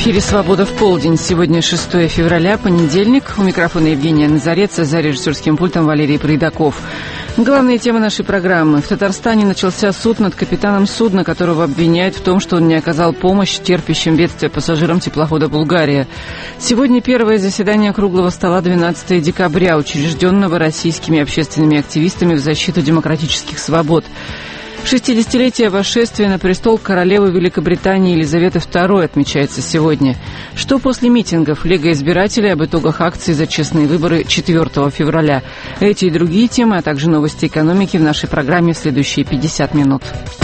эфире «Свобода в полдень». Сегодня 6 февраля, понедельник. У микрофона Евгения Назарец, за режиссерским пультом Валерий Пройдаков. Главные темы нашей программы. В Татарстане начался суд над капитаном судна, которого обвиняют в том, что он не оказал помощь терпящим бедствие пассажирам теплохода «Булгария». Сегодня первое заседание круглого стола 12 декабря, учрежденного российскими общественными активистами в защиту демократических свобод. 60-летие восшествия на престол королевы Великобритании Елизаветы II отмечается сегодня. Что после митингов Лига избирателей об итогах акции за честные выборы 4 февраля? Эти и другие темы, а также новости экономики в нашей программе в следующие 50 минут.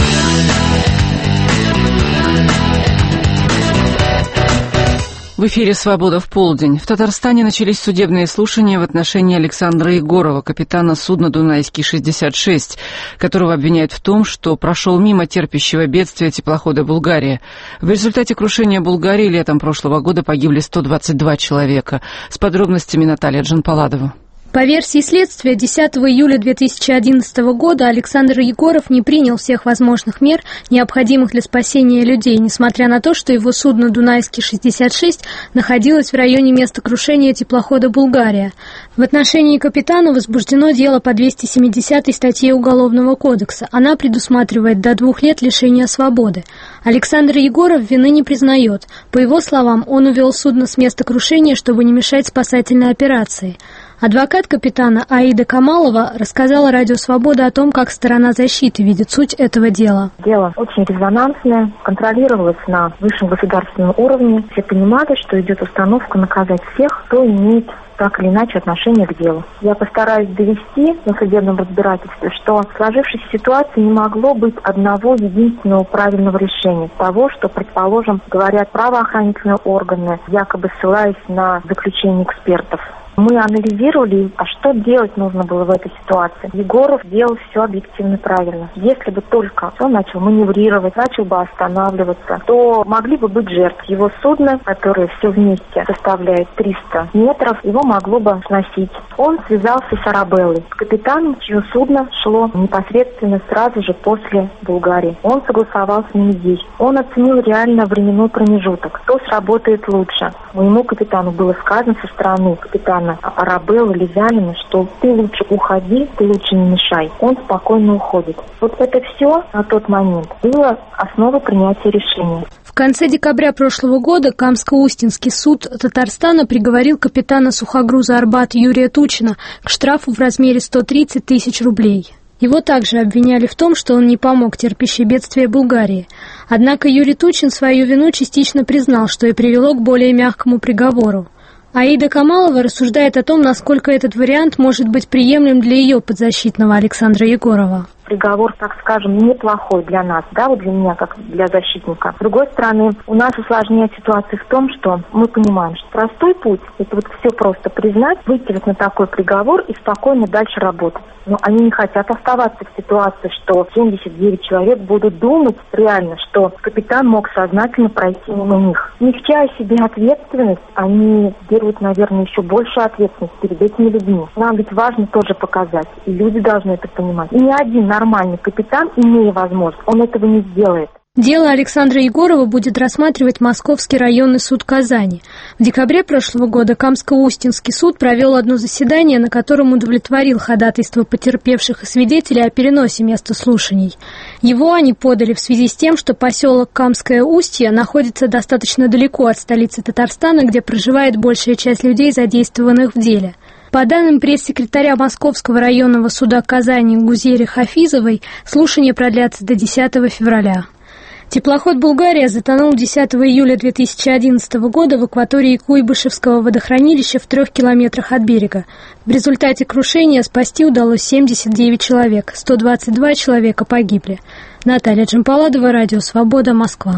В эфире «Свобода в полдень». В Татарстане начались судебные слушания в отношении Александра Егорова, капитана судна «Дунайский-66», которого обвиняют в том, что прошел мимо терпящего бедствия теплохода «Булгария». В результате крушения «Булгарии» летом прошлого года погибли 122 человека. С подробностями Наталья Джанпаладова. По версии следствия, 10 июля 2011 года Александр Егоров не принял всех возможных мер, необходимых для спасения людей, несмотря на то, что его судно «Дунайский-66» находилось в районе места крушения теплохода «Булгария». В отношении капитана возбуждено дело по 270 статье Уголовного кодекса. Она предусматривает до 2 лет лишения свободы. Александр Егоров вины не признает. По его словам, он увел судно с места крушения, чтобы не мешать спасательной операции. Адвокат капитана Аида Камалова рассказала Радио Свобода о том, как сторона защиты видит суть этого дела. Дело очень резонансное, контролировалось на высшем государственном уровне. Все понимали, что идет установка наказать всех, кто имеет так или иначе отношение к делу. Я постараюсь довести на судебном разбирательстве, что в сложившейся ситуации не могло быть одного единственного правильного решения. Того, что, предположим, говорят правоохранительные органы, якобы ссылаясь на заключение экспертов. Мы анализировали, а что делать нужно было в этой ситуации. Егоров делал все объективно правильно. Если бы только он начал маневрировать, начал бы останавливаться, то могли бы быть жертвы. Его судно, которое все вместе составляет 300 метров, его могло бы сносить. Он связался с Арабеллой, с капитаном, чье судно шло непосредственно сразу же после Булгарии. Он согласовал с ним здесь. Он оценил реально временной промежуток. Кто сработает лучше? Моему капитану было сказано со стороны капитана Арабеллы, Лизянина, что ты лучше уходи, ты лучше не мешай. Он спокойно уходит. Вот это все на тот момент было основой принятия решения. В конце декабря прошлого года Камско-Устинский суд Татарстана приговорил капитана сухогруза «Арбат» Юрия Тучина к штрафу в размере 130 тысяч рублей. Его также обвиняли в том, что он не помог терпящей бедствие Булгарии. Однако Юрий Тучин свою вину частично признал, что и привело к более мягкому приговору. Аида Камалова рассуждает о том, насколько этот вариант может быть приемлем для ее подзащитного Александра Егорова. Приговор, так скажем, неплохой для нас, да, вот для меня, как для защитника. С другой стороны, у нас усложняет ситуация в том, что мы понимаем, что простой путь – это вот все просто признать, выйти вот на такой приговор и спокойно дальше работать. Но они не хотят оставаться в ситуации, что 79 человек будут думать реально, что капитан мог сознательно пройти мимо них. Смягчая себе ответственность, они берут, наверное, еще большую ответственность перед этими людьми. Нам ведь важно тоже показать, и люди должны это понимать. И ни один нормальный капитан, имея возможность, он этого не сделает. Дело Александра Егорова будет рассматривать Московский районный суд Казани. В декабре прошлого года Камско-Устинский суд провел одно заседание, на котором удовлетворил ходатайство потерпевших и свидетелей о переносе места слушаний. Его они подали в связи с тем, что поселок Камское Устье находится достаточно далеко от столицы Татарстана, где проживает большая часть людей, задействованных в деле. По данным пресс-секретаря Московского районного суда Казани Гузери Хафизовой, слушания продлятся до 10 февраля. Теплоход «Булгария» затонул 10 июля 2011 года в акватории Куйбышевского водохранилища в 3 километрах от берега. В результате крушения спасти удалось 79 человек, 122 человека погибли. Наталья Джанпаладова, Радио Свобода, Москва.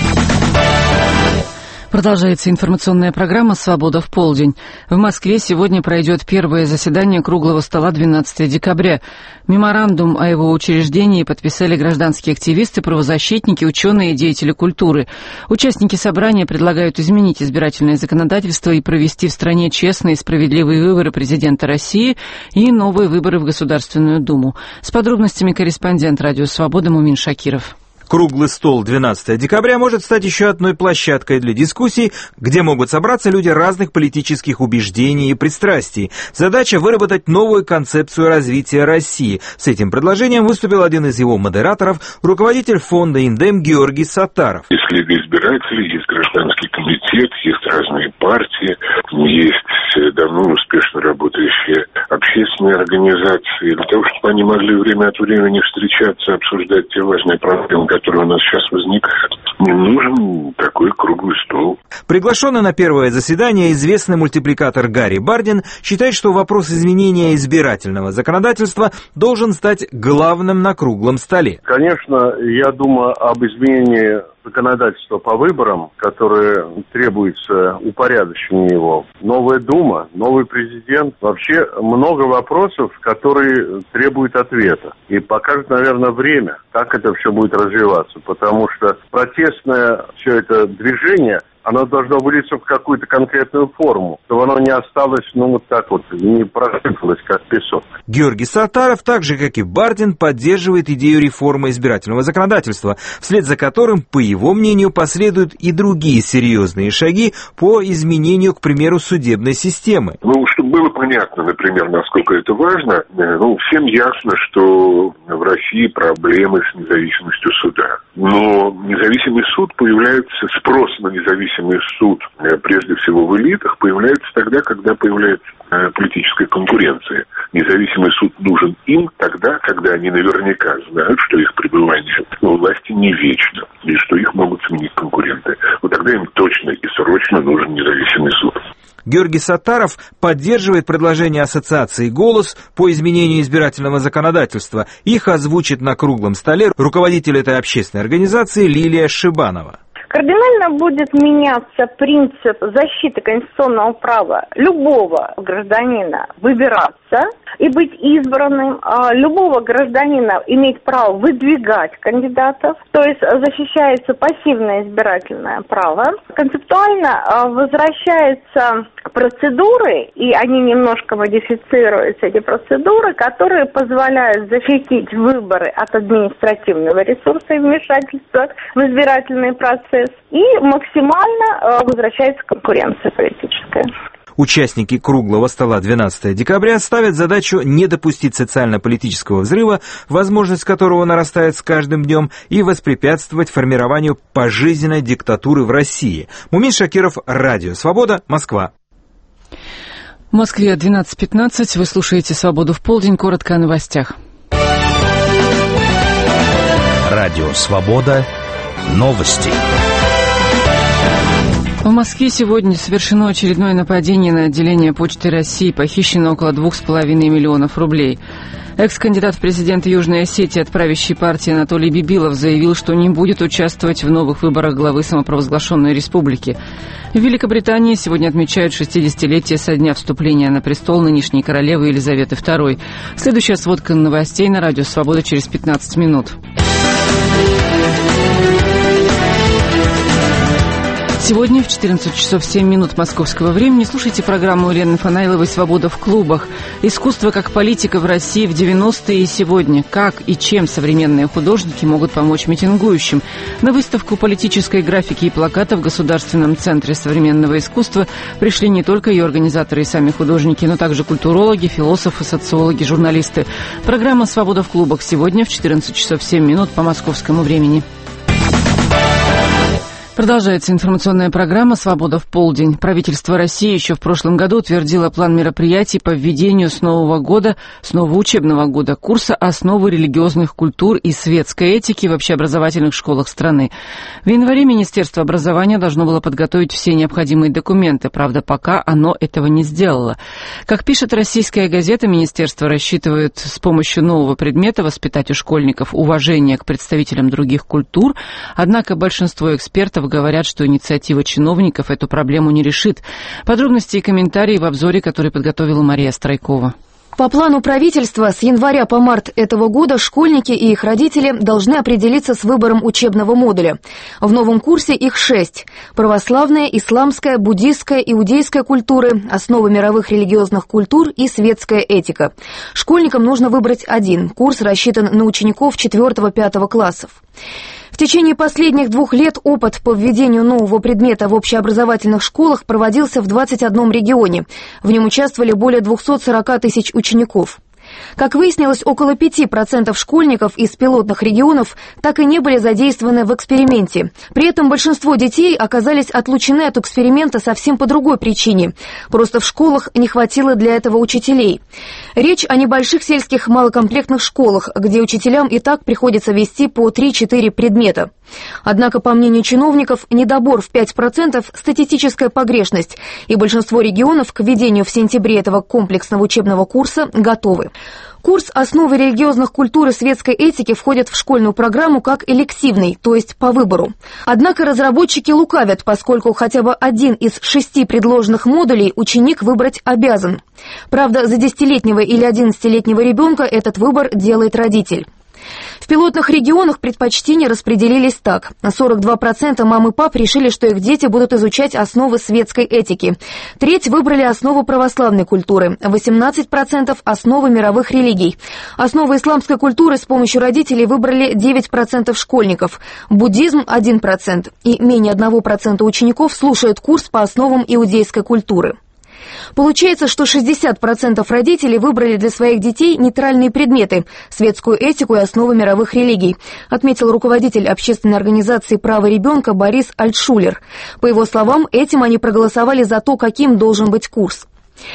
Продолжается информационная программа «Свобода в полдень». В Москве сегодня пройдет первое заседание круглого стола 12 декабря. Меморандум о его учреждении подписали гражданские активисты, правозащитники, ученые и деятели культуры. Участники собрания предлагают изменить избирательное законодательство и провести в стране честные и справедливые выборы президента России и новые выборы в Государственную Думу. С подробностями корреспондент «Радио Свобода» Мумин Шакиров. Круглый стол 12 декабря может стать еще одной площадкой для дискуссий, где могут собраться люди разных политических убеждений и пристрастий. Задача — выработать новую концепцию развития России. С этим предложением выступил один из его модераторов, руководитель фонда «Индем» Георгий Саттаров. Есть лига избирателей, есть гражданский комитет, есть разные партии, есть давно успешно работающие общественные организации. Для того, чтобы они могли время от времени встречаться, обсуждать те важные проблемы, которые у нас сейчас возникают, не нужен такой круглый стол. Приглашенный на первое заседание известный мультипликатор Гарри Бардин считает, что вопрос изменения избирательного законодательства должен стать главным на круглом столе. Конечно, я думаю об изменении законодательства по выборам, которое требуется упорядочение его. Новая Дума, новый президент. Вообще много вопросов, которые требуют ответа. И покажет, наверное, время, как это все будет развиваться. Потому что протестное все это движение, оно должно вылиться в какую-то конкретную форму, чтобы оно не осталось, вот так вот, не просыпалось, как песок. Георгий Саттаров, так же, как и Бардин, поддерживает идею реформы избирательного законодательства, вслед за которым, по его мнению, последуют и другие серьезные шаги по изменению, к примеру, судебной системы. Чтобы было понятно, например, насколько это важно, всем ясно, что в России проблемы с независимостью суда. Но независимый суд появляется, спрос на независимый суд, прежде всего в элитах, появляется тогда, когда появляется политическая конкуренция. Независимый суд нужен им тогда, когда они наверняка знают, что их пребывание во власти не вечно, и что их могут сменить конкуренты. Тогда им точно и срочно нужен независимый суд. Георгий Саттаров поддерживает предложение ассоциации «Голос» по изменению избирательного законодательства. Их озвучит на круглом столе руководитель этой общественной организации Лилия Шибанова. Кардинально будет меняться принцип защиты конституционного права любого гражданина выбираться и быть избранным, любого гражданина иметь право выдвигать кандидатов, то есть защищается пассивное избирательное право. Концептуально возвращаются процедуры, и они немножко модифицируются, эти процедуры, которые позволяют защитить выборы от административного ресурса и вмешательства в избирательный процесс, и максимально возвращается конкуренция политическая. Участники круглого стола 12 декабря ставят задачу не допустить социально-политического взрыва, возможность которого нарастает с каждым днем, и воспрепятствовать формированию пожизненной диктатуры в России. Мумин Шакиров, Радио Свобода, Москва. В Москве 12:15. Вы слушаете «Свободу в полдень». Коротко о новостях. Радио Свобода. Новости. В Москве сегодня совершено очередное нападение на отделение Почты России. Похищено около 2,5 миллионов рублей. Экс-кандидат в президенты Южной Осетии от правящей партии Анатолий Бибилов заявил, что не будет участвовать в новых выборах главы самопровозглашенной республики. В Великобритании сегодня отмечают 60-летие со дня вступления на престол нынешней королевы Елизаветы II. Следующая сводка новостей на Радио Свобода через 15 минут. Сегодня в 14 часов 7 минут московского времени слушайте программу Елены Фанайловой «Свобода в клубах». Искусство как политика в России в 90-е и сегодня. Как и чем современные художники могут помочь митингующим. На выставку политической графики и плаката в Государственном центре современного искусства пришли не только ее организаторы и сами художники, но также культурологи, философы, социологи, журналисты. Программа «Свобода в клубах» сегодня в 14 часов 7 минут по московскому времени. Продолжается информационная программа «Свобода в полдень». Правительство России еще в прошлом году утвердило план мероприятий по введению с нового учебного года курса «Основы религиозных культур и светской этики» в общеобразовательных школах страны. В январе Министерство образования должно было подготовить все необходимые документы, правда, пока оно этого не сделало. Как пишет «Российская газета», министерство рассчитывает с помощью нового предмета воспитать у школьников уважение к представителям других культур, однако большинство экспертов говорят, что инициатива чиновников эту проблему не решит. Подробности и комментарии в обзоре, который подготовила Мария Стройкова. По плану правительства с января по март этого года школьники и их родители должны определиться с выбором учебного модуля. В новом курсе их 6. Православная, исламская, буддийская, иудейская культуры, основы мировых религиозных культур и светская этика. Школьникам нужно выбрать один. Курс рассчитан на учеников 4-5 классов. В течение последних 2 лет опыт по введению нового предмета в общеобразовательных школах проводился в 21 регионе. В нем участвовали более 240 тысяч учеников. Как выяснилось, около 5% школьников из пилотных регионов так и не были задействованы в эксперименте. При этом большинство детей оказались отлучены от эксперимента совсем по другой причине. Просто в школах не хватило для этого учителей. Речь о небольших сельских малокомплектных школах, где учителям и так приходится вести по 3-4 предмета. Однако, по мнению чиновников, недобор в 5% – статистическая погрешность, и большинство регионов к введению в сентябре этого комплексного учебного курса готовы. Курс «Основы религиозных культур и светской этики» входит в школьную программу как элективный, то есть по выбору. Однако разработчики лукавят, поскольку хотя бы один из 6 предложенных модулей ученик выбрать обязан. Правда, за 10-летнего или 11-летнего ребенка этот выбор делает родитель. В пилотных регионах предпочтения распределились так. 42% мам и пап решили, что их дети будут изучать основы светской этики. Треть выбрали основы православной культуры, 18% – основы мировых религий. Основы исламской культуры с помощью родителей выбрали 9% школьников, буддизм – 1%, и менее 1% учеников слушают курс по основам иудейской культуры. Получается, что 60% родителей выбрали для своих детей нейтральные предметы – светскую этику и основы мировых религий, отметил руководитель общественной организации «Право ребенка» Борис Альтшулер. По его словам, этим они проголосовали за то, каким должен быть курс.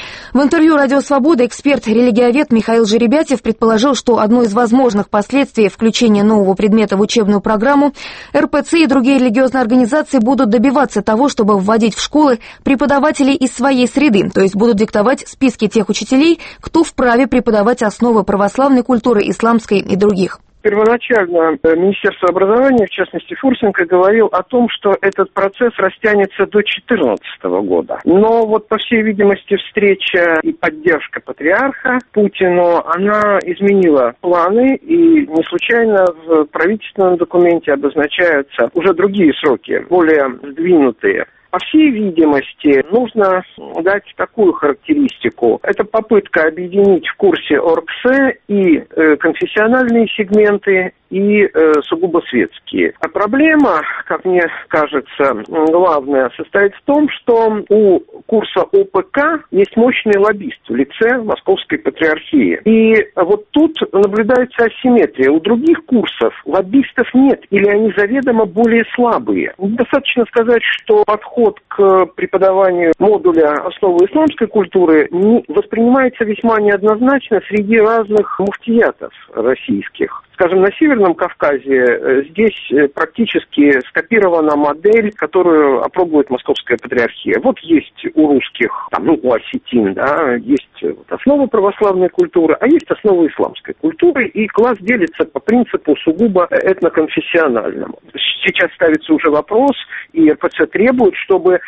В интервью «Радио Свобода» эксперт-религиовед Михаил Жеребятев предположил, что одно из возможных последствий включения нового предмета в учебную программу РПЦ и другие религиозные организации будут добиваться того, чтобы вводить в школы преподавателей из своей среды, то есть будут диктовать списки тех учителей, кто вправе преподавать основы православной культуры, исламской и других. Первоначально Министерство образования, в частности Фурсенко, говорил о том, что этот процесс растянется до 2014 года. Но вот, по всей видимости, встреча и поддержка патриарха Путину, она изменила планы, и не случайно в правительственном документе обозначаются уже другие сроки, более сдвинутые. По всей видимости, нужно дать такую характеристику. Это попытка объединить в курсе ОРКС и конфессиональные сегменты, и сугубо светские. А проблема, как мне кажется, главная состоит в том, что у курса ОПК есть мощный лоббист в лице Московской Патриархии. И вот тут наблюдается асимметрия. У других курсов лоббистов нет, или они заведомо более слабые. Достаточно сказать, что подход к преподаванию модуля «Основы исламской культуры» воспринимается весьма неоднозначно среди разных муфтиятов российских. Скажем, на Северном Кавказе здесь практически скопирована модель, которую опробует Московская Патриархия. Вот есть у русских, у осетин, есть основы православной культуры, а есть основы исламской культуры, и класс делится по принципу сугубо этноконфессиональному. Сейчас ставится уже вопрос, и РПЦ требует, чтобы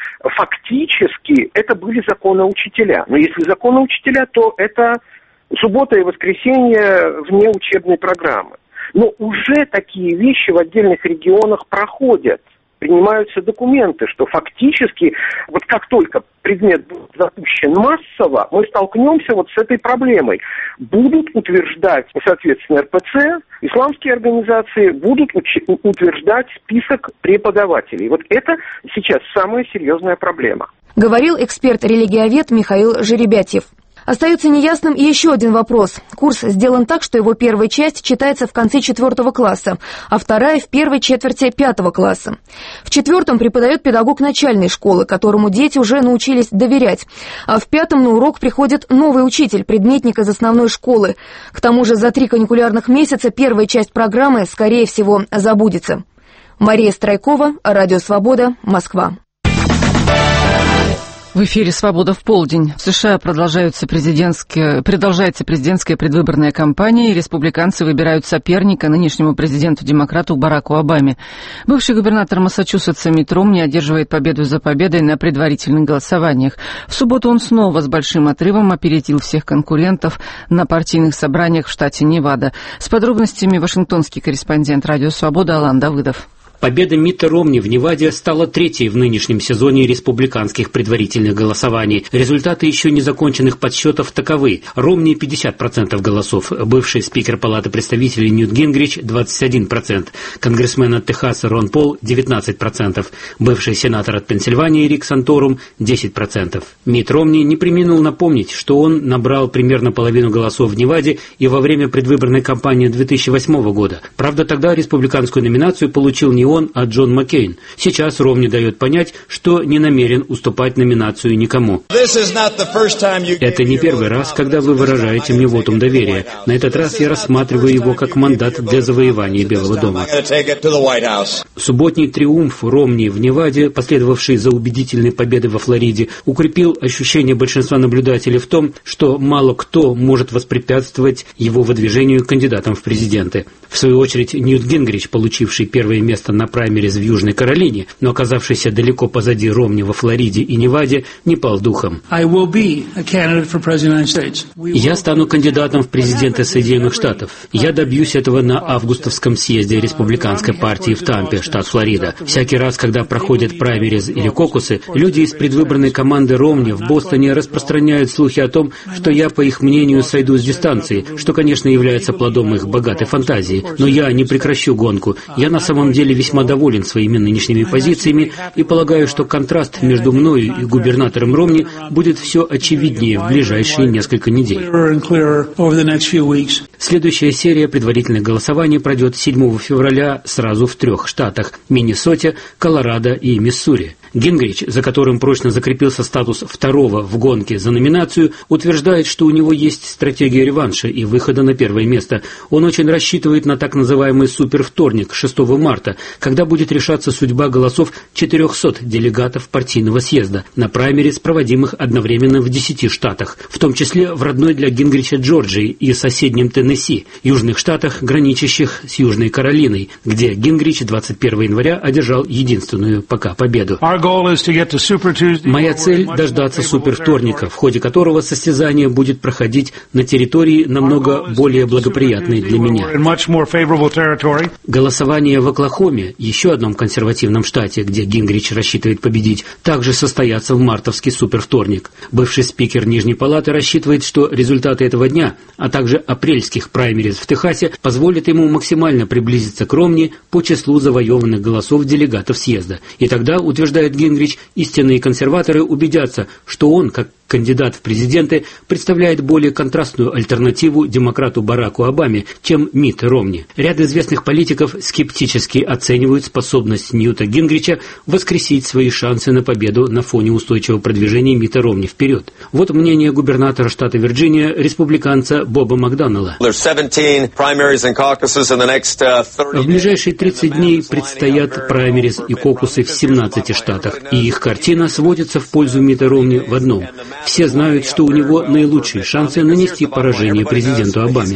фактически это были законоучителя. Но если законоучителя, то это суббота и воскресенье вне учебной программы. Но уже такие вещи в отдельных регионах проходят. Принимаются документы, что фактически, вот как только предмет будет запущен массово, мы столкнемся вот с этой проблемой. Будут утверждать, соответственно, РПЦ, исламские организации будут утверждать список преподавателей. Вот это сейчас самая серьезная проблема. Говорил эксперт-религиовед Михаил Жеребятев. Остается неясным и еще один вопрос. Курс сделан так, что его первая часть читается в конце 4 класса, а вторая в первой четверти 5 класса. В 4 преподает педагог начальной школы, которому дети уже научились доверять, а в 5 на урок приходит новый учитель, предметник из основной школы. К тому же за 3 каникулярных месяца первая часть программы, скорее всего, забудется. Мария Страйкова, Радио Свобода, Москва. В эфире «Свобода в полдень». В США продолжается президентская предвыборная кампания, и республиканцы выбирают соперника нынешнему президенту-демократу Бараку Обаме. Бывший губернатор Массачусетса Митт Ромни одерживает победу за победой на предварительных голосованиях. В субботу он снова с большим отрывом опередил всех конкурентов на партийных собраниях в штате Невада. С подробностями вашингтонский корреспондент «Радио Свобода» Алан Давыдов. Победа Митта Ромни в Неваде стала третьей в нынешнем сезоне республиканских предварительных голосований. Результаты еще не законченных подсчетов таковы. Ромни 50% голосов, бывший спикер Палаты представителей Ньют Гингрич 21%, конгрессмен от Техаса Рон Пол 19%, бывший сенатор от Пенсильвании Рик Санторум 10%. Митт Ромни не преминул напомнить, что он набрал примерно половину голосов в Неваде и во время предвыборной кампании 2008 года. Правда, тогда республиканскую номинацию получил не он, а Джон Маккейн. Сейчас Ромни дает понять, что не намерен уступать номинацию никому. Это не первый раз, когда вы выражаете мне вотум доверия. На этот раз я рассматриваю его как мандат для завоевания Белого дома. Субботний триумф Ромни в Неваде, последовавший за убедительной победой во Флориде, укрепил ощущение большинства наблюдателей в том, что мало кто может воспрепятствовать его выдвижению кандидатом в президенты. В свою очередь, Ньют Гингрич, получивший первое место на праймериз в Южной Каролине, но оказавшийся далеко позади Ромни во Флориде и Неваде, не пал духом. Я стану кандидатом в президенты Соединенных Штатов. Я добьюсь этого на августовском съезде республиканской партии в Тампе, штат Флорида. Всякий раз, когда проходят праймериз или кокусы, люди из предвыборной команды Ромни в Бостоне распространяют слухи о том, что я, по их мнению, сойду с дистанции, что, конечно, является плодом их богатой фантазии. Но я не прекращу гонку. Я на самом деле весьма доволен своими нынешними позициями и полагаю, что контраст между мною и губернатором Ромни будет все очевиднее в ближайшие несколько недель. Следующая серия предварительных голосований пройдет 7 февраля сразу в 3 штатах – Миннесоте, Колорадо и Миссури. Гингрич, за которым прочно закрепился статус второго в гонке за номинацию, утверждает, что у него есть стратегия реванша и выхода на первое место. Он очень рассчитывает на так называемый супервторник 6 марта, когда будет решаться судьба голосов 400 делегатов партийного съезда на праймериз, проводимых одновременно в 10 штатах, в том числе в родной для Гингрича Джорджии и соседнем Теннесси, южных штатах, граничащих с Южной Каролиной, где Гингрич 21 января одержал единственную пока победу. Моя цель – дождаться супервторника, в ходе которого состязание будет проходить на территории намного более благоприятной для меня. Голосование в Оклахоме, еще одном консервативном штате, где Гингрич рассчитывает победить, также состоятся в мартовский супервторник. Бывший спикер Нижней палаты рассчитывает, что результаты этого дня, а также апрельских праймериз в Техасе позволят ему максимально приблизиться к Ромни по числу завоеванных голосов делегатов съезда. И тогда, утверждает Гингрич, истинные консерваторы убедятся, что он, как кандидат в президенты, представляет более контрастную альтернативу демократу Бараку Обаме, чем Митт Ромни. Ряд известных политиков скептически оценивают способность Ньюта Гингрича воскресить свои шансы на победу на фоне устойчивого продвижения Митта Ромни вперед. Вот мнение губернатора штата Вирджиния, республиканца Боба Макдоннелла. В ближайшие 30 дней предстоят праймериз и кокусы в 17 штатах, и их картина сводится в пользу Митта Ромни в одном. Все знают, что у него наилучшие шансы нанести поражение президенту Обаме.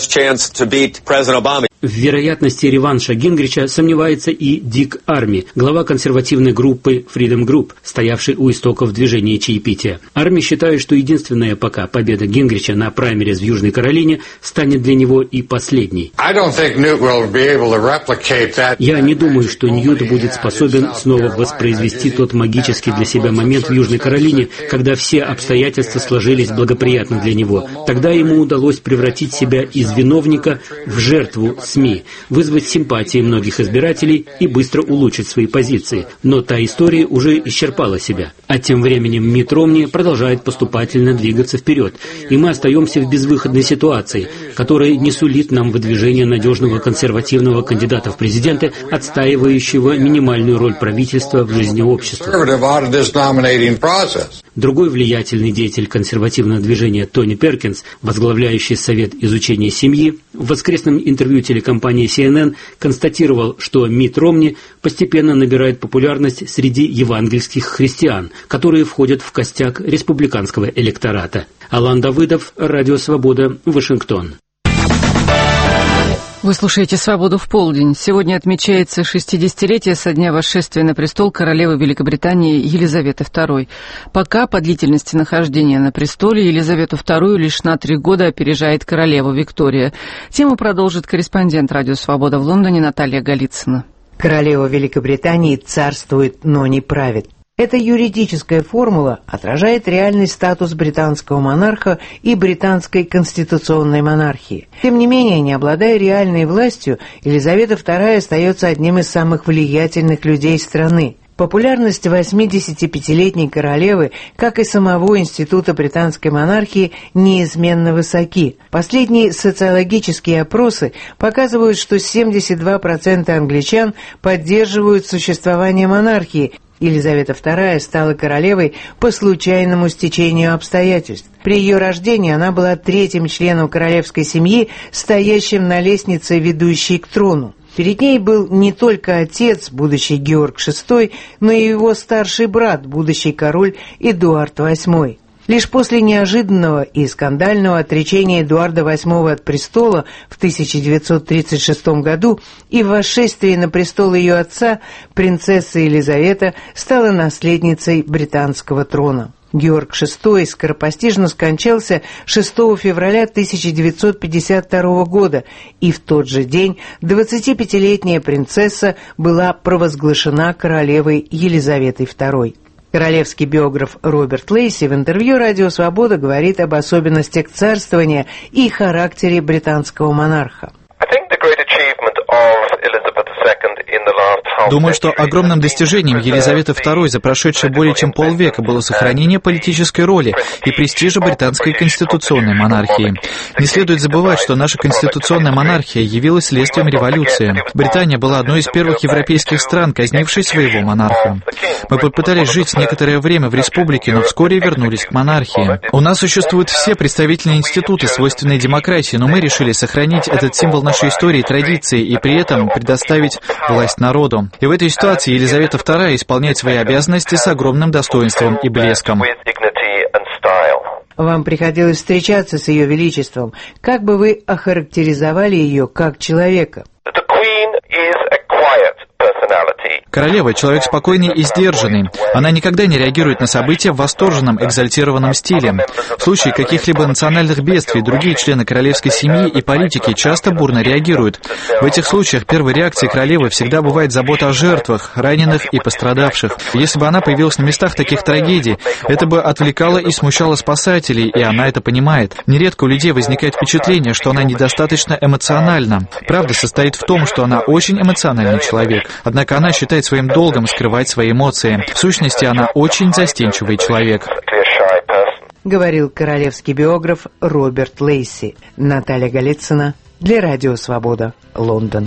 В вероятности реванша Гингрича сомневается и Дик Арми, глава консервативной группы Freedom Group, стоявший у истоков движения чаепития. Арми считает, что единственная пока победа Гингрича на праймериз в Южной Каролине станет для него и последней. Я не думаю, что Ньют будет способен снова воспроизвести тот магический для себя момент в Южной Каролине, когда все обстоятельства сложились благоприятно для него. Тогда ему удалось превратить себя из виновника в жертву СМИ, вызвать симпатии многих избирателей и быстро улучшить свои позиции. Но та история уже исчерпала себя. А тем временем Митт Ромни продолжает поступательно двигаться вперед, и мы остаемся в безвыходной ситуации, которая не сулит нам выдвижения надежного консервативного кандидата в президенты, отстаивающего минимальную роль правительства в жизни общества. Другой влиятельный деятель консервативного движения Тони Перкинс, возглавляющий Совет изучения семьи, в воскресном интервью телекомпании CNN констатировал, что Митт Ромни постепенно набирает популярность среди евангельских христиан, которые входят в костяк республиканского электората. Алан Давыдов, Радио Свобода, Вашингтон. Вы слушаете «Свободу в полдень». Сегодня отмечается 60-летие со дня восшествия на престол королевы Великобритании Елизаветы II. Пока по длительности нахождения на престоле Елизавету II лишь на 3 года опережает королева Виктория. Тему продолжит корреспондент «Радио Свобода» в Лондоне Наталья Голицына. Королева Великобритании царствует, но не правит. Эта юридическая формула отражает реальный статус британского монарха и британской конституционной монархии. Тем не менее, не обладая реальной властью, Елизавета II остается одним из самых влиятельных людей страны. Популярность 85-летней королевы, как и самого института британской монархии, неизменно высоки. Последние социологические опросы показывают, что 72% англичан поддерживают существование монархии. Елизавета II стала королевой по случайному стечению обстоятельств. При ее рождении она была третьим членом королевской семьи, стоящим на лестнице, ведущей к трону. Перед ней был не только отец, будущий Георг VI, но и его старший брат, будущий король Эдуард VIII. Лишь после неожиданного и скандального отречения Эдуарда VIII от престола в 1936 году и восшествия на престол ее отца, принцесса Елизавета стала наследницей британского трона. Георг VI скоропостижно скончался 6 февраля 1952 года, и в тот же день 25-летняя принцесса была провозглашена королевой Елизаветой II. Королевский биограф Роберт Лейси в интервью «Радио Свобода» говорит об особенностях царствования и характере британского монарха. Думаю, что огромным достижением Елизаветы II за прошедшие более чем полвека было сохранение политической роли и престижа британской конституционной монархии. Не следует забывать, что наша конституционная монархия явилась следствием революции. Британия была одной из первых европейских стран, казнившей своего монарха. Мы попытались жить некоторое время в республике, но вскоре вернулись к монархии. У нас существуют все представительные институты, свойственные демократии, но мы решили сохранить этот символ нашей истории и традиции и при этом предоставить власть народу. И в этой ситуации Елизавета II исполняет свои обязанности с огромным достоинством и блеском. Вам приходилось встречаться с Ее Величеством. Как бы вы охарактеризовали ее как человека? Королева – человек спокойный и сдержанный. Она никогда не реагирует на события в восторженном, экзальтированном стиле. В случае каких-либо национальных бедствий другие члены королевской семьи и политики часто бурно реагируют. В этих случаях первой реакцией королевы всегда бывает забота о жертвах, раненых и пострадавших. Если бы она появилась на местах таких трагедий, это бы отвлекало и смущало спасателей, и она это понимает. Нередко у людей возникает впечатление, что она недостаточно эмоциональна. Правда состоит в том, что она очень эмоциональный человек. Однако она считает своим долгом скрывать свои эмоции. В сущности, она очень застенчивый человек. Говорил королевский биограф Роберт Лейси. Наталья Голицына для Радио Свобода, Лондон.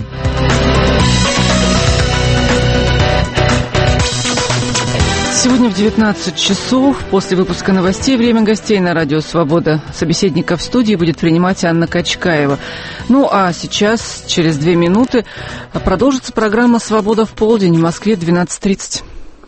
Сегодня в 19 часов после выпуска новостей «Время гостей» на Радио Свобода. Собеседника в студии будет принимать Анна Качкаева. Ну а сейчас, через 2 минуты, продолжится программа «Свобода в полдень» в Москве 12:30.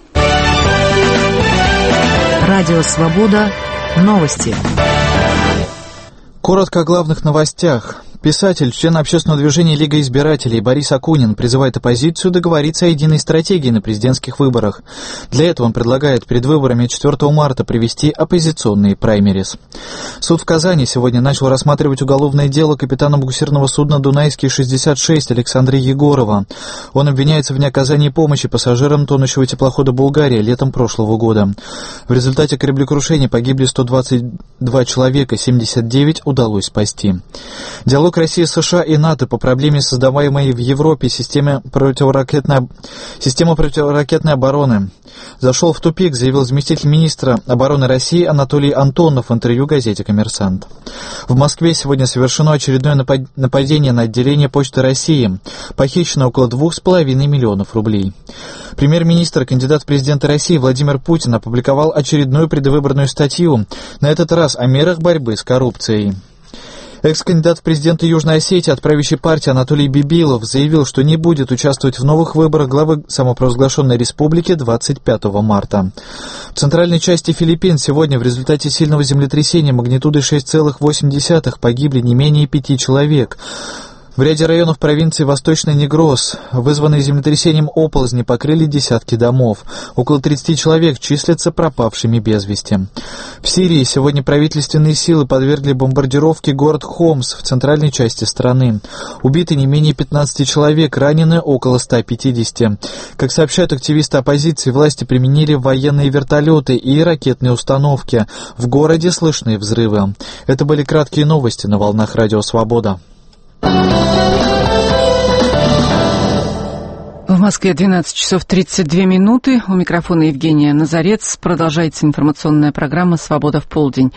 Радио Свобода. Новости. Коротко о главных новостях. Писатель, член общественного движения «Лига избирателей» Борис Акунин призывает оппозицию договориться о единой стратегии на президентских выборах. Для этого он предлагает перед выборами 4 марта провести оппозиционные праймерис. Суд в Казани сегодня начал рассматривать уголовное дело капитана буксирного судна «Дунайский-66» Александра Егорова. Он обвиняется в неоказании помощи пассажирам тонущего теплохода «Булгария» летом прошлого года. В результате кораблекрушения погибли 122 человека, 79 удалось спасти. Диалог России, США и НАТО по проблеме, создаваемой в Европе системы противоракетной обороны, зашел в тупик, заявил заместитель министра обороны России Анатолий Антонов в интервью газете «Коммерсант». В Москве сегодня совершено очередное нападение на отделение Почты России. Похищено около 2,5 миллионов рублей. Премьер-министр, кандидат в президенты России Владимир Путин опубликовал очередную предвыборную статью, на этот раз о мерах борьбы с коррупцией. Экс-кандидат в президенты Южной Осетии от правящей партии Анатолий Бибилов заявил, что не будет участвовать в новых выборах главы самопровозглашенной республики 25 марта. В центральной части Филиппин сегодня в результате сильного землетрясения магнитудой 6,8 погибли не менее 5 человек. В ряде районов провинции Восточный Негрос вызванные землетрясением оползни покрыли десятки домов. Около 30 человек числятся пропавшими без вести. В Сирии сегодня правительственные силы подвергли бомбардировке город Хомс в центральной части страны. Убиты не менее 15 человек, ранены около 150. Как сообщают активисты оппозиции, власти применили военные вертолеты и ракетные установки. В городе слышны взрывы. Это были краткие новости на волнах Радио Свобода. В Москве 12 часов 32 минуты. У микрофона Евгения Назарец. Продолжается информационная программа «Свобода в полдень».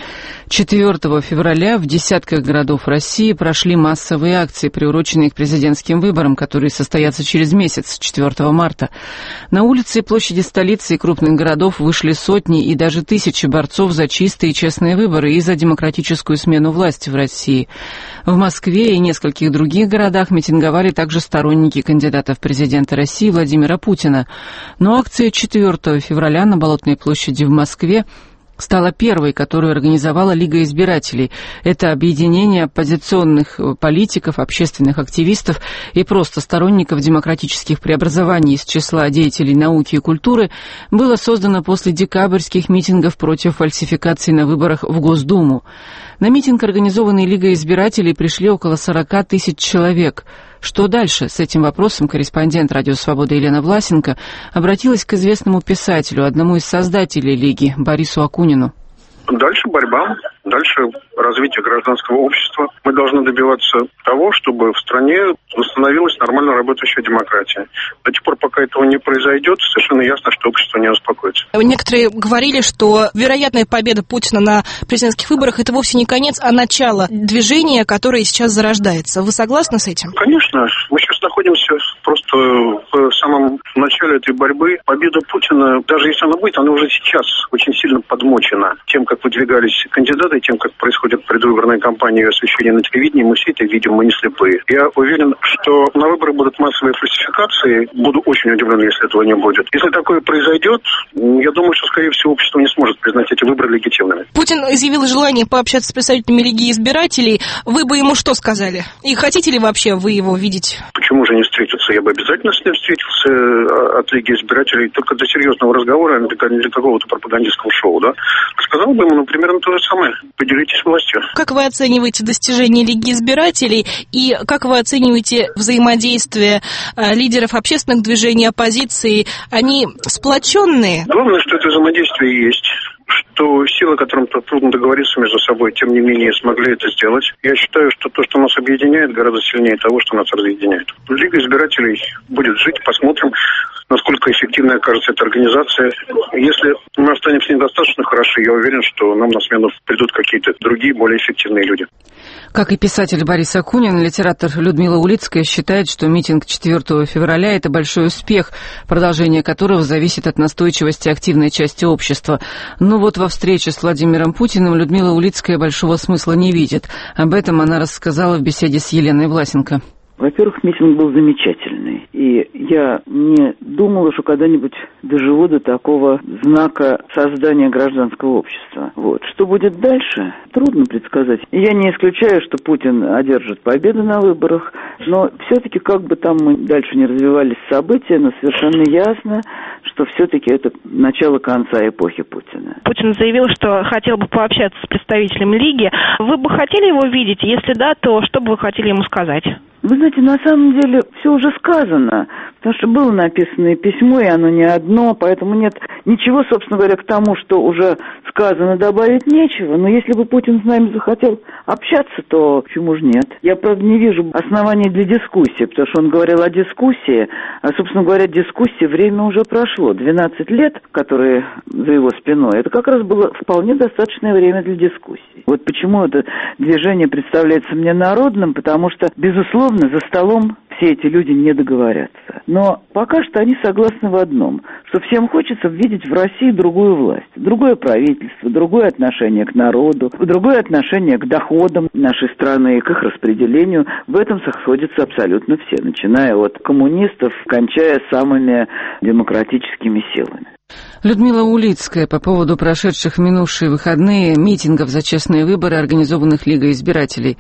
4 февраля в десятках городов России прошли массовые акции, приуроченные к президентским выборам, которые состоятся через месяц, 4 марта. На улицы и площади столицы и крупных городов вышли сотни и даже тысячи борцов за чистые и честные выборы и за демократическую смену власти в России. В Москве и нескольких других городах митинговали также сторонники кандидата в президенты России Владимира Путина. Но акция 4 февраля на Болотной площади в Москве стала первой, которую организовала Лига избирателей. Это объединение оппозиционных политиков, общественных активистов и просто сторонников демократических преобразований из числа деятелей науки и культуры было создано после декабрьских митингов против фальсификаций на выборах в Госдуму. На митинг, организованный Лигой избирателей, пришли около 40 тысяч человек. Что дальше? С этим вопросом корреспондент «Радио Свобода» Елена Власенко обратилась к известному писателю, одному из создателей Лиги, Борису Акунину. Дальше борьба, дальше развитие гражданского общества. Мы должны добиваться того, чтобы в стране восстановилась нормально работающая демократия. До тех пор, пока этого не произойдет, совершенно ясно, что общество не успокоится. Некоторые говорили, что вероятная победа Путина на президентских выборах – это вовсе не конец, а начало движения, которое сейчас зарождается. Вы согласны с этим? Конечно. Мы сейчас находимся просто в самом начале этой борьбы. Победа Путина, даже если она будет, она уже сейчас очень сильно подмочена тем, как выдвигались кандидаты, тем, как происходит предвыборная кампания и освещение на телевидении. Мы все это видим, мы не слепые. Я уверен, что на выборы будут массовые фальсификации. Буду очень удивлен, если этого не будет. Если такое произойдет, я думаю, что, скорее всего, общество не сможет признать эти выборы легитимными. Путин изъявил желание пообщаться с представителями Лиги избирателей. Вы бы ему что сказали? И хотите ли вообще вы его видеть? Почему же не встретиться? Я бы обязательно с ним встретился от Лиги избирателей. Только для серьезного разговора, а не для какого-то пропагандистского шоу, да? Сказал бы ему, ну, примерно то же самое. Поделитесь властью. Как вы оцениваете достижения Лиги избирателей и как вы оцениваете взаимодействие лидеров общественных движений, оппозиции? Они сплоченные? Главное, что это взаимодействие есть. Что силы, которым трудно договориться между собой, тем не менее смогли это сделать. Я считаю, что то, что нас объединяет, гораздо сильнее того, что нас разъединяет. Лига избирателей будет жить, посмотрим, насколько эффективной окажется эта организация. Если мы останемся недостаточно хороши, я уверен, что нам на смену придут какие-то другие, более эффективные люди. Как и писатель Борис Акунин, литератор Людмила Улицкая считает, что митинг 4 февраля – это большой успех, продолжение которого зависит от настойчивости активной части общества. Но вот во встрече с Владимиром Путиным Людмила Улицкая большого смысла не видит. Об этом она рассказала в беседе с Еленой Власенко. Во-первых, митинг был замечательный, и я не думала, что когда-нибудь доживу до такого знака создания гражданского общества. Вот. Что будет дальше, трудно предсказать. Я не исключаю, что Путин одержит победу на выборах, но все-таки, как бы там мы дальше не развивались события, но совершенно ясно, что все-таки это начало конца эпохи Путина. Путин заявил, что хотел бы пообщаться с представителями Лиги. Вы бы хотели его видеть? Если да, то что бы вы хотели ему сказать? Вы знаете, на самом деле все уже сказано, потому что было написано письмо, и оно не одно, поэтому нет ничего, собственно говоря, к тому, что уже сказано, добавить нечего. Но если бы Путин с нами захотел общаться, то почему же нет? Я, правда, не вижу оснований для дискуссии, потому что он говорил о дискуссии, а, собственно говоря, дискуссии время уже прошло. 12 лет, которые за его спиной, это как раз было вполне достаточное время для дискуссии. Вот почему это движение представляется мне народным, потому что, безусловно, за столом все эти люди не договорятся. Но пока что они согласны в одном, что всем хочется видеть в России другую власть, другое правительство, другое отношение к народу, другое отношение к доходам нашей страны, к их распределению. В этом сходятся абсолютно все, начиная от коммунистов, кончая самыми демократическими силами. Людмила Улицкая по поводу прошедших в минувшие выходные митингов за честные выборы, организованных Лигой избирателей.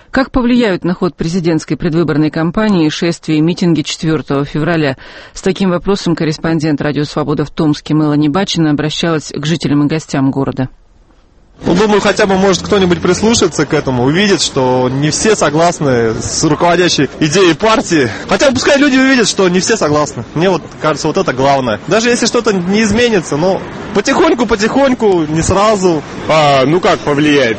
Как повлияют на ход президентской предвыборной кампании шествия и митинги 4 февраля? С таким вопросом корреспондент «Радио Свобода» в Томске Мелани Бачина обращалась к жителям и гостям города. Думаю, хотя бы может кто-нибудь прислушаться к этому, увидит, что не все согласны с руководящей идеей партии. Хотя пускай люди увидят, что не все согласны. Мне вот кажется, вот это главное. Даже если что-то не изменится, но потихоньку, не сразу. Как повлияет?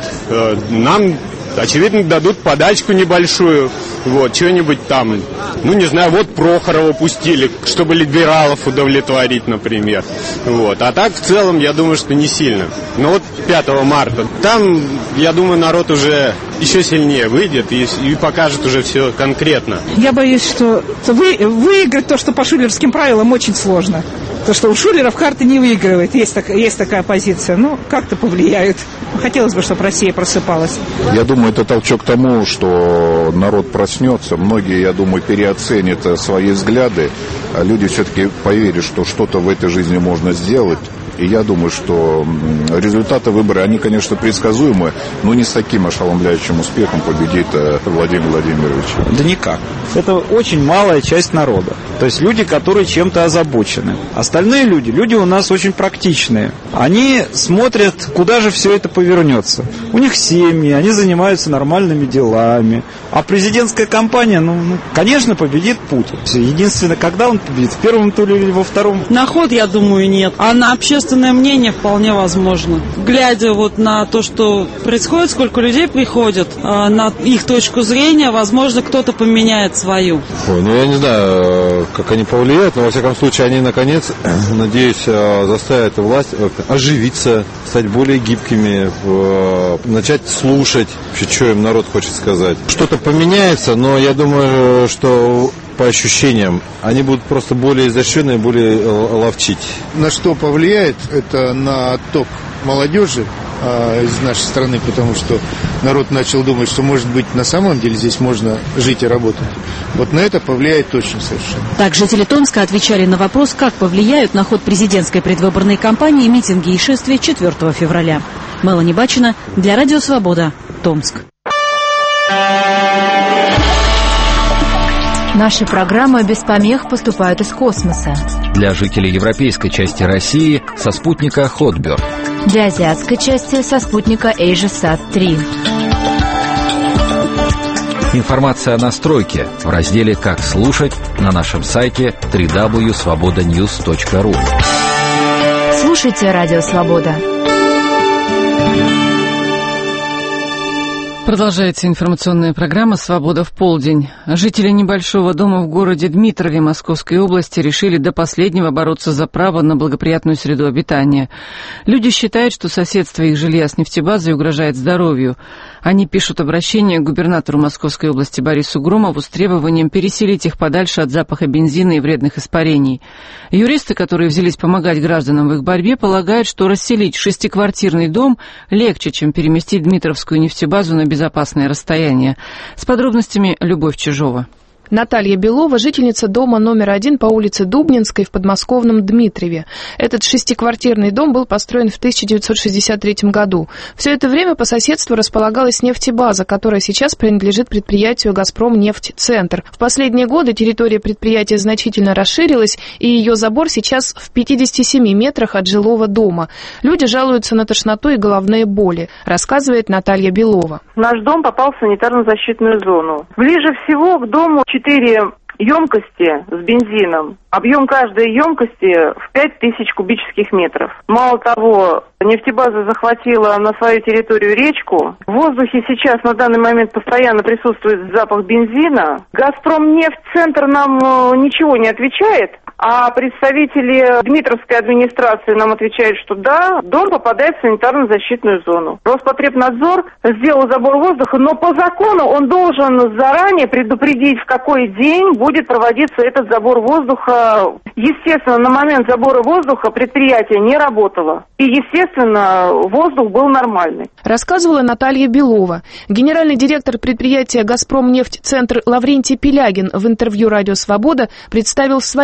Нам, очевидно, дадут подачку небольшую. Вот, что-нибудь там, не знаю, вот Прохорова пустили, чтобы либералов удовлетворить, например. Вот. А так, в целом, я думаю, что не сильно. Но вот 5 марта, там, я думаю, народ уже еще сильнее выйдет и покажет уже все конкретно. Я боюсь, что выиграть то, что по шулеровским правилам, очень сложно. То, что у шулеров карты не выигрывает. Есть такая позиция. Как-то повлияет. Хотелось бы, чтобы Россия просыпалась. Я думаю, это толчок к тому, что народ проснется. Многие, я думаю, переоценят свои взгляды. А люди все-таки поверят, что что-то в этой жизни можно сделать. И я думаю, что результаты выборов, они, конечно, предсказуемы, но не с таким ошеломляющим успехом победит Владимир Владимирович. Да никак. Это очень малая часть народа. То есть люди, которые чем-то озабочены. Остальные люди у нас очень практичные. Они смотрят, куда же все это повернется. У них семьи, они занимаются нормальными делами. А президентская кампания, конечно, победит Путин. Единственное, когда он победит, в первом туре или во втором? На ход, я думаю, нет. А на общественное мнение вполне возможно. Глядя вот на то, что происходит, сколько людей приходят, на их точку зрения, возможно, кто-то поменяет свою. Я не знаю, как они повлияют, но, во всяком случае, они, наконец, надеюсь, заставят власть оживиться, стать более гибкими, начать слушать, что им народ хочет сказать. Что-то поменяется, но я думаю, что по ощущениям они будут просто более изощренные, более ловчить. На что повлияет, это на отток молодежи из нашей страны, потому что народ начал думать, что, может быть, на самом деле здесь можно жить и работать. Вот на это повлияет точно совершенно. Так жители Томска отвечали на вопрос, как повлияют на ход президентской предвыборной кампании митинги и шествия 4 февраля. Мелани Бачина для «Радио Свобода», Томск. Наши программы без помех поступают из космоса. Для жителей европейской части России со спутника Hotbird. Для азиатской части со спутника AsiaSat-3. Информация о настройке в разделе «Как слушать» на нашем сайте www.svobodanews.ru. Слушайте «Радио Свобода». Продолжается информационная программа «Свобода в полдень». Жители небольшого дома в городе Дмитрове Московской области решили до последнего бороться за право на благоприятную среду обитания. Люди считают, что соседство их жилья с нефтебазой угрожает здоровью. Они пишут обращение к губернатору Московской области Борису Громову с требованием переселить их подальше от запаха бензина и вредных испарений. Юристы, которые взялись помогать гражданам в их борьбе, полагают, что расселить 6-квартирный дом легче, чем переместить Дмитровскую нефтебазу на безопасное расстояние. С подробностями Любовь Чижова. Наталья Белова, жительница дома номер 1 по улице Дубнинской в подмосковном Дмитрове. Этот 6-квартирный дом был построен в 1963 году. Все это время по соседству располагалась нефтебаза, которая сейчас принадлежит предприятию «Газпромнефтьцентр». В последние годы территория предприятия значительно расширилась, и ее забор сейчас в 57 метрах от жилого дома. Люди жалуются на тошноту и головные боли, рассказывает Наталья Белова. Наш дом попал в санитарно-защитную зону. Ближе всего к дому 4 емкости с бензином. Объем каждой емкости в 5000 кубических метров. Мало того, нефтебаза захватила на свою территорию речку. В воздухе сейчас на данный момент постоянно присутствует запах бензина. «Газпромнефтьцентр» нам ничего не отвечает. А представители Дмитровской администрации нам отвечают, что да, дом попадает в санитарно-защитную зону. Роспотребнадзор сделал забор воздуха, но по закону он должен заранее предупредить, в какой день будет проводиться этот забор воздуха. Естественно, на момент забора воздуха предприятие не работало. И, естественно, воздух был нормальный. Рассказывала Наталья Белова. Генеральный директор предприятия «Газпромнефтьцентр» Лаврентий Пилягин в интервью «Радио Свобода» представил свое видение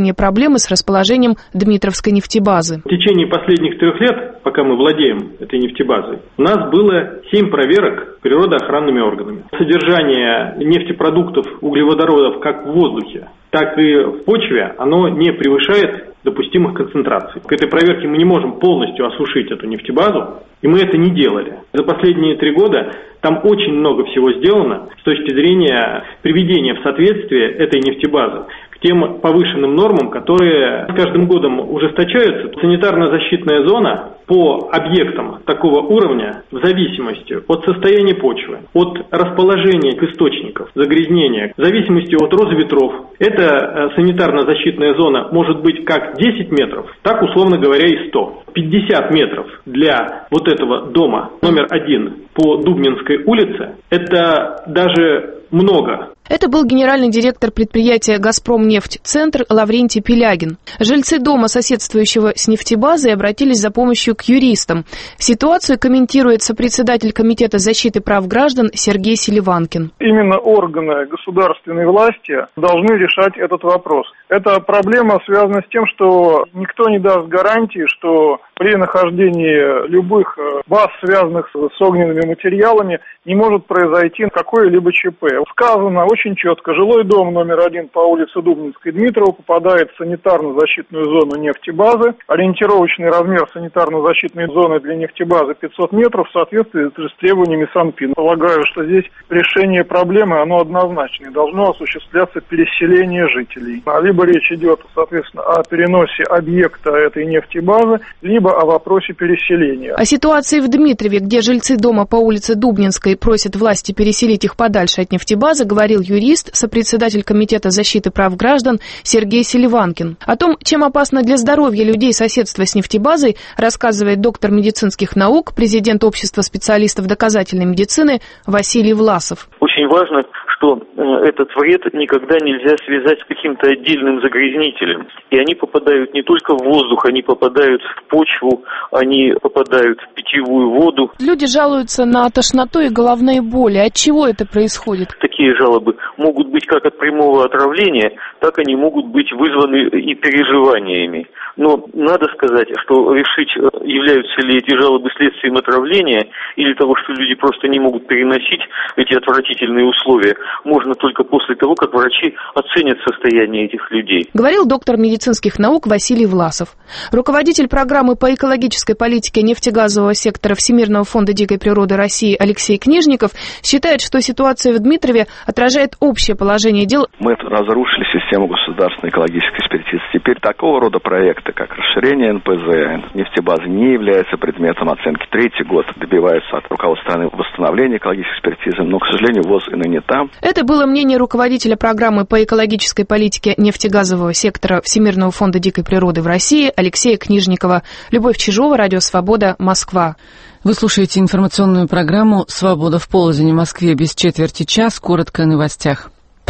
решения проблемы с расположением Дмитровской нефтебазы. В течение последних 3 лет, пока мы владеем этой нефтебазой, у нас было 7 проверок природоохранными органами. Содержание нефтепродуктов, углеводородов как в воздухе, так и в почве, оно не превышает допустимых концентраций. К этой проверке мы не можем полностью осушить эту нефтебазу, и мы это не делали. За последние 3 года там очень много всего сделано с точки зрения приведения в соответствие этой нефтебазы к тем повышенным нормам, которые с каждым годом ужесточаются. Санитарно-защитная зона по объектам такого уровня в зависимости от состояния почвы, от расположения источников загрязнения, в зависимости от розы ветров. Эта санитарно-защитная зона может быть как 10 метров, так, условно говоря, и 100. 50 метров для вот этого дома номер 1 по Дубнинской улице – это даже много. Это был генеральный директор предприятия «Газпромнефть-Центр» Лаврентий Пилягин. Жильцы дома, соседствующего с нефтебазой, обратились за помощью к юристам. Ситуацию комментирует сопредседатель Комитета защиты прав граждан Сергей Селиванкин. Именно органы государственной власти должны решать этот вопрос. Эта проблема связана с тем, что никто не даст гарантии, что при нахождении любых баз, связанных с огненными материалами, не может произойти какое-либо ЧП. Сказано очень четко: жилой дом номер 1 по улице Дубнинской Дмитрова попадает в санитарно-защитную зону нефтебазы. Ориентировочный размер санитарно-защитной зоны для нефтебазы 500 метров в соответствии с требованиями Санпин. Полагаю, что здесь решение проблемы, оно однозначное. Должно осуществляться переселение жителей. Либо речь идет, соответственно, о переносе объекта этой нефтебазы, либо о вопросе переселения. О ситуации в Дмитрове, где жильцы дома по улице Дубнинской просят власти переселить их подальше от нефтебазы, говорил юрист, сопредседатель Комитета защиты прав граждан Сергей Селиванкин. О том, чем опасно для здоровья людей соседство с нефтебазой, рассказывает доктор медицинских наук, президент Общества специалистов доказательной медицины Василий Власов. Очень важно, что этот вред никогда нельзя связать с каким-то отдельным загрязнителем. И они попадают не только в воздух, они попадают в почву, они попадают в питьевую воду. Люди жалуются на тошноту и головные боли. От чего это происходит? Такие жалобы могут быть как от прямого отравления, так они могут быть вызваны и переживаниями. Но надо сказать, что решить, являются ли эти жалобы следствием отравления или того, что люди просто не могут переносить эти отвратительные условия, можно только после того, как врачи оценят состояние этих людей. Говорил доктор медицинских наук Василий Власов. Руководитель программы по экологической политике нефтегазового сектора Всемирного фонда дикой природы России Алексей Книжников считает, что ситуация в Дмитрове отражает общее положение дел. Мы разрушили систему государственной экологической экспертизы. Теперь такого рода проекты, как расширение НПЗ, нефтебазы, не являются предметом оценки. 3-й год добиваются от руководства страны восстановления экологической экспертизы, но, к сожалению, ВОЗ и ныне там. Это было мнение руководителя программы по экологической политике нефтегазового сектора Всемирного фонда дикой природы в России Алексея Книжникова. Любовь Чижова, Радио Свобода, Москва. Вы слушаете информационную программу «Свобода в полдень» в Москве без четверти час. Коротко о новостях.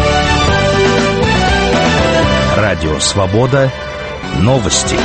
Радио «Свобода». Новости.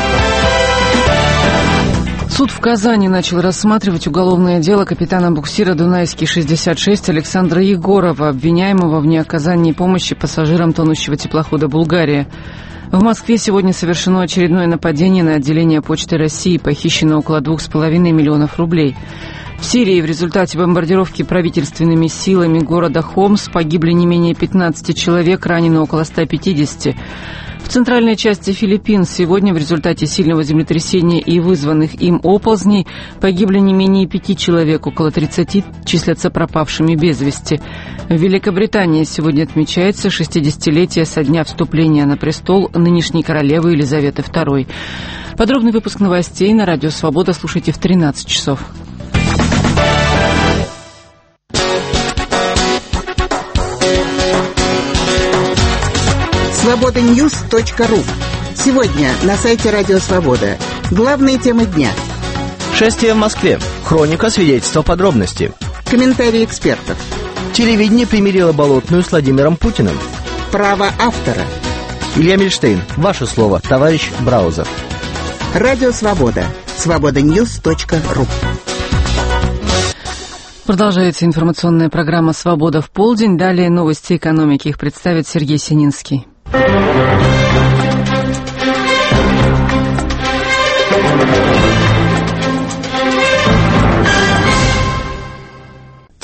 Суд в Казани начал рассматривать уголовное дело капитана буксира «Дунайский-66» Александра Егорова, обвиняемого в неоказании помощи пассажирам тонущего теплохода «Булгария». В Москве сегодня совершено очередное нападение на отделение Почты России, похищено около 2,5 миллионов рублей. В Сирии в результате бомбардировки правительственными силами города Хомс погибли не менее 15 человек, ранено около 150. В центральной части Филиппин сегодня в результате сильного землетрясения и вызванных им оползней погибли не менее 5 человек, около 30 числятся пропавшими без вести. В Великобритании сегодня отмечается 60-летие со дня вступления на престол нынешней королевы Елизаветы II. Подробный выпуск новостей на Радио Свобода слушайте в 13 часов. Свобода-Ньюс.ру. Сегодня на сайте Радио Свобода. Главные темы дня. Шествие в Москве. Хроника, свидетельства, подробности. Комментарии экспертов. Телевидение примирило Болотную с Владимиром Путиным. Право автора. Илья Мильштейн. Ваше слово, товарищ Браузер. Радио Свобода. Свобода-Ньюс.ру. Продолжается информационная программа «Свобода в полдень». Далее новости экономики. Их представит Сергей Сининский.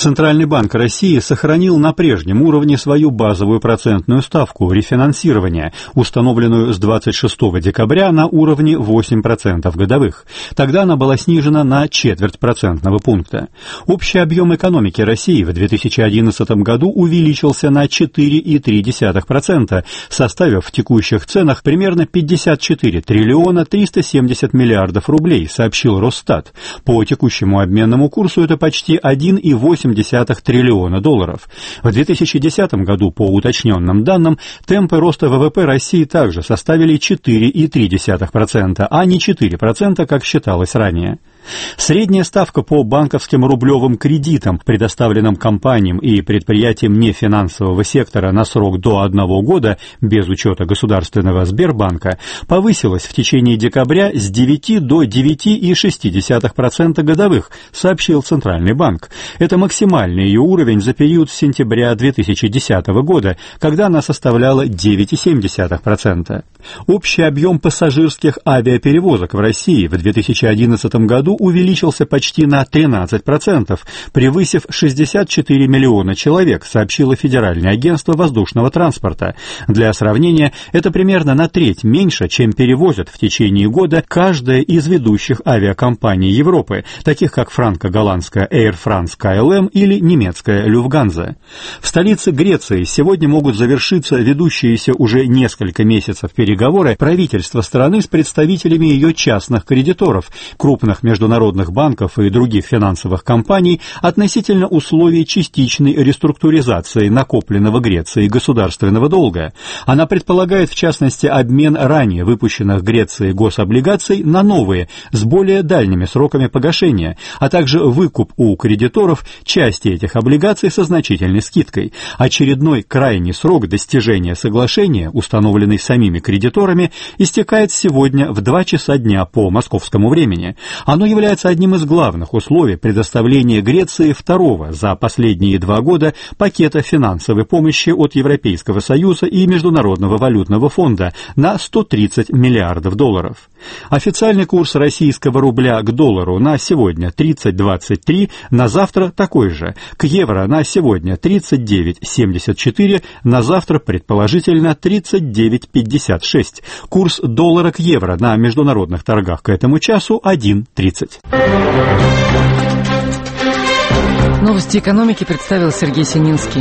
Центральный банк России сохранил на прежнем уровне свою базовую процентную ставку рефинансирования, установленную с 26 декабря на уровне 8% годовых. Тогда она была снижена на 0,25 пункта. Общий объем экономики России в 2011 году увеличился на 4,3%, составив в текущих ценах примерно 54 триллиона 370 миллиардов рублей, сообщил Росстат. По текущему обменному курсу это почти 1,8 триллиона долларов. В 2010 году, по уточненным данным, темпы роста ВВП России также составили 4,3%, а не 4%, как считалось ранее. Средняя ставка по банковским рублевым кредитам, предоставленным компаниям и предприятиям нефинансового сектора на срок до 1 года, без учета государственного Сбербанка, повысилась в течение декабря с 9 до 9,6% годовых, сообщил Центральный банк. Это максимальный ее уровень за период с сентября 2010 года, когда она составляла 9,7%. Общий объем пассажирских авиаперевозок в России в 2011 году увеличился почти на 13%, превысив 64 миллиона человек, сообщило Федеральное агентство воздушного транспорта. Для сравнения, это примерно на треть меньше, чем перевозят в течение года каждая из ведущих авиакомпаний Европы, таких как франко-голландская Air France KLM или немецкая Lufthansa. В столице Греции сегодня могут завершиться ведущиеся уже несколько месяцев переговоры правительства страны с представителями ее частных кредиторов, крупных международных банков и других финансовых компаний относительно условий частичной реструктуризации накопленного Грецией государственного долга. Она предполагает, в частности, обмен ранее выпущенных Грецией гособлигаций на новые, с более дальними сроками погашения, а также выкуп у кредиторов части этих облигаций со значительной скидкой. Очередной крайний срок достижения соглашения, установленный самими кредиторами, истекает сегодня в 2 часа дня по московскому времени. Оно является одним из главных условий предоставления Греции второго за последние 2 года пакета финансовой помощи от Европейского Союза и Международного валютного фонда на 130 миллиардов долларов. Официальный курс российского рубля к доллару на сегодня 30,23, на завтра такой же. К евро на сегодня 39,74, на завтра предположительно 39,56. Курс доллара к евро на международных торгах к этому часу 1,30. Новости экономики представил Сергей Сининский.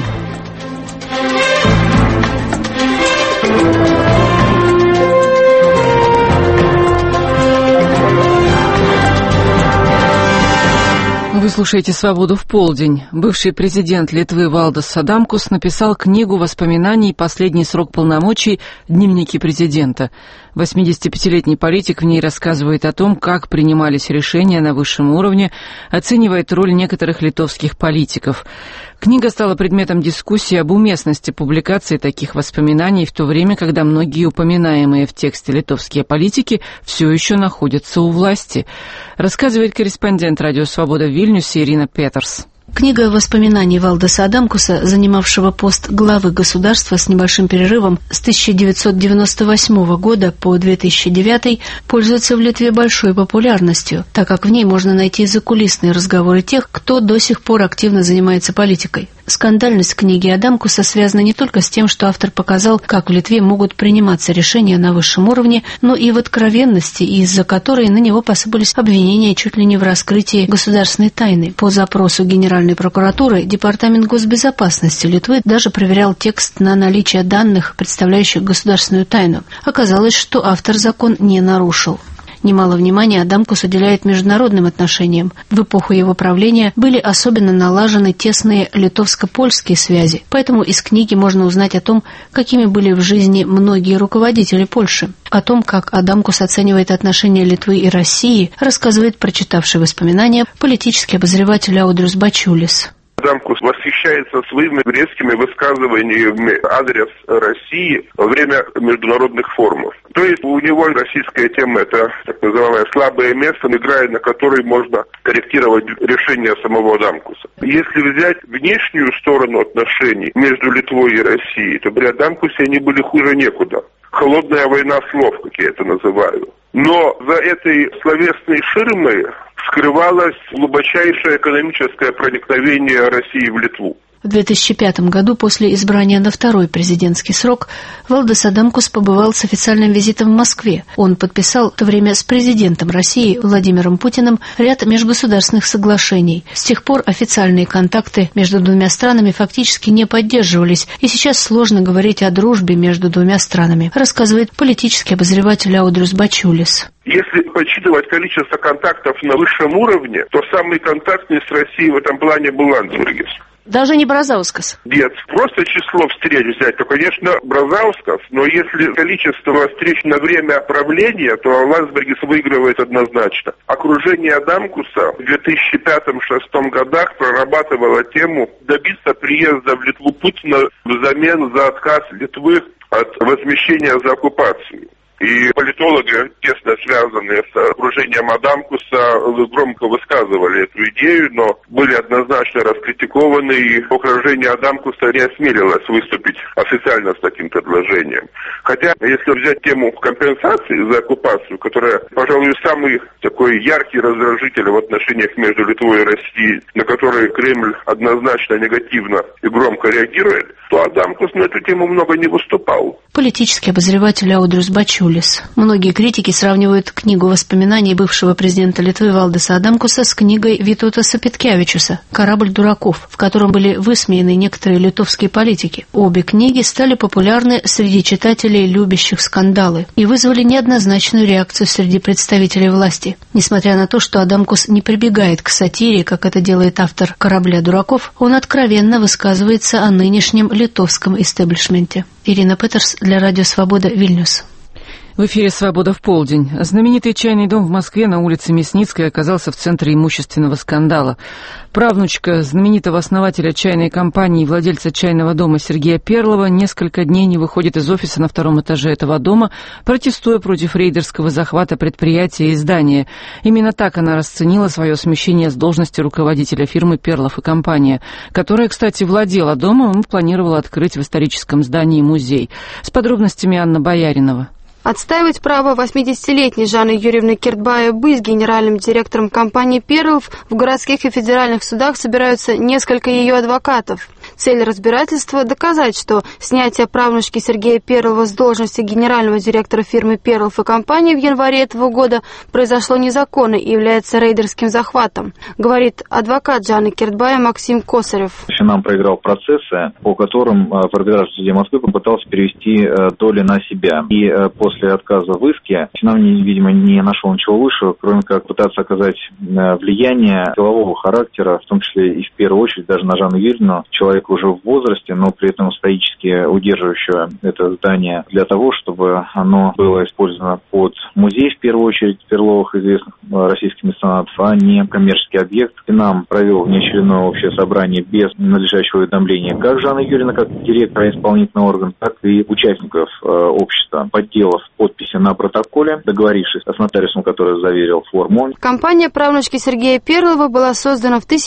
Вы слушаете «Свободу в полдень». Бывший президент Литвы Валдис Адамкус написал книгу воспоминаний «Последний срок полномочий. Дневники президента». 85-летний политик в ней рассказывает о том, как принимались решения на высшем уровне, оценивает роль некоторых литовских политиков. Книга стала предметом дискуссии об уместности публикации таких воспоминаний в то время, когда многие упоминаемые в тексте литовские политики все еще находятся у власти, рассказывает корреспондент «Радио Свобода» в Вильнюсе Ирина Петерс. Книга воспоминаний Валдиса Адамкуса, занимавшего пост главы государства с небольшим перерывом с 1998 года по 2009, пользуется в Литве большой популярностью, так как в ней можно найти закулисные разговоры тех, кто до сих пор активно занимается политикой. Скандальность книги Адамкуса связана не только с тем, что автор показал, как в Литве могут приниматься решения на высшем уровне, но и в откровенности, из-за которой на него посыпались обвинения чуть ли не в раскрытии государственной тайны. По запросу Генеральной прокуратуры Департамент госбезопасности Литвы даже проверял текст на наличие данных, представляющих государственную тайну. Оказалось, что автор закон не нарушил. Немало внимания Адамкус уделяет международным отношениям. В эпоху его правления были особенно налажены тесные литовско-польские связи, поэтому из книги можно узнать о том, какими были в жизни многие руководители Польши. О том, как Адамкус оценивает отношения Литвы и России, рассказывает прочитавший воспоминания политический обозреватель Аудриус Бачулис. Адамкус восхищается своими резкими высказываниями адрес России во время международных форумов. То есть у него российская тема – это так называемое слабое место, играя на которой можно корректировать решение самого Адамкуса. Если взять внешнюю сторону отношений между Литвой и Россией, то при Адамкусе они были хуже некуда. Холодная война слов, как я это называю. Но за этой словесной ширмой скрывалось глубочайшее экономическое проникновение России в Литву. В 2005 году, после избрания на второй президентский срок, Валдис Адамкус побывал с официальным визитом в Москве. Он подписал в то время с президентом России Владимиром Путиным ряд межгосударственных соглашений. С тех пор официальные контакты между двумя странами фактически не поддерживались, и сейчас сложно говорить о дружбе между двумя странами, рассказывает политический обозреватель Аудрюс Бачулис. Если подсчитывать количество контактов на высшем уровне, то самый контактный с Россией в этом плане был Ландсбергис. Даже не Бразаускас? Нет, просто число встреч взять, то, конечно, Бразаускас, но если количество встреч на время правления, то Ландсбергис выигрывает однозначно. Окружение Адамкуса в 2005-2006 годах прорабатывало тему добиться приезда в Литву Путина взамен за отказ Литвы от возмещения за оккупацию. И политологи, тесно связанные с окружением Адамкуса, громко высказывали эту идею, но были однозначно раскритикованы, и окружение Адамкуса не осмелилось выступить официально с таким предложением. Хотя, если взять тему компенсации за оккупацию, которая, пожалуй, самый такой яркий раздражитель в отношениях между Литвой и Россией, на который Кремль однозначно негативно и громко реагирует, то Адамкус на эту тему много не выступал. Политический обозреватель Аудрюс Бачулис. Многие критики сравнивают книгу воспоминаний бывшего президента Литвы Валдиса Адамкуса с книгой Витаутаса Петкевичуса «Корабль дураков», в котором были высмеяны некоторые литовские политики. Обе книги стали популярны среди читателей, любящих скандалы, и вызвали неоднозначную реакцию среди представителей власти. Несмотря на то, что Адамкус не прибегает к сатире, как это делает автор «Корабля дураков», он откровенно высказывается о нынешнем литовском истеблишменте. Ирина Петерс для Радио Свобода, Вильнюс. В эфире «Свобода в полдень». Знаменитый чайный дом в Москве на улице Мясницкой оказался в центре имущественного скандала. Правнучка знаменитого основателя чайной компании и владельца чайного дома Сергея Перлова несколько дней не выходит из офиса на втором этаже этого дома, протестуя против рейдерского захвата предприятия и здания. Именно так она расценила свое смещение с должности руководителя фирмы «Перлов и компания», которая, кстати, владела домом и планировала открыть в историческом здании музей. С подробностями Анна Бояринова. Отстаивать право 80-летней Жанны Юрьевны Киртбаевой быть генеральным директором компании «Перлов» в городских и федеральных судах собираются несколько ее адвокатов. Цель разбирательства – доказать, что снятие правнучки Сергея Перлова с должности генерального директора фирмы «Перлов и компания» в январе этого года произошло незаконно и является рейдерским захватом, говорит адвокат Жанны Киртбаевой Максим Косарев. Финам проиграл процессы, по которым в арбитражном суде Москвы попытался перевести доли на себя. И после отказа в иске Финам, видимо, не нашел ничего лучшего, кроме как пытаться оказать влияние силового характера, в том числе и в первую очередь даже на Жанну Юрьевну, человека уже в возрасте, но при этом стоически удерживающего это здание для того, чтобы оно было использовано под музей, в первую очередь, Перловых, известных российских меценатов, а не коммерческий объект. Финам провел внеочередное общее собрание без надлежащего уведомления как Жанны Юрьевны, как директора исполнительного органа, так и участников общества, подделав подписи на протоколе, договорившись с нотариусом, который заверил форму. Компания правнучки Сергея Перлова была создана в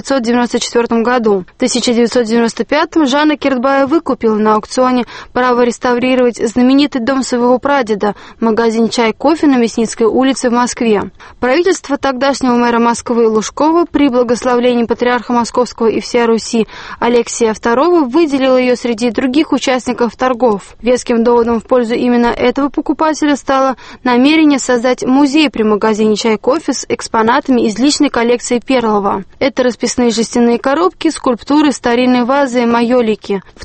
1994 году. В 1995-м Жанна Киртбаева выкупила на аукционе право реставрировать знаменитый дом своего прадеда, магазин «Чай-кофе» на Мясницкой улице в Москве. Правительство тогдашнего мэра Москвы Лужкова при благословении патриарха Московского и всей Руси Алексия II выделило ее среди других участников торгов. Веским доводом в пользу именно этого покупателя стало намерение создать музей при магазине «Чай-кофе» с экспонатами из личной коллекции Перлова. Это расписные жестяные коробки, скульптуры, старинные вазы и майолики. В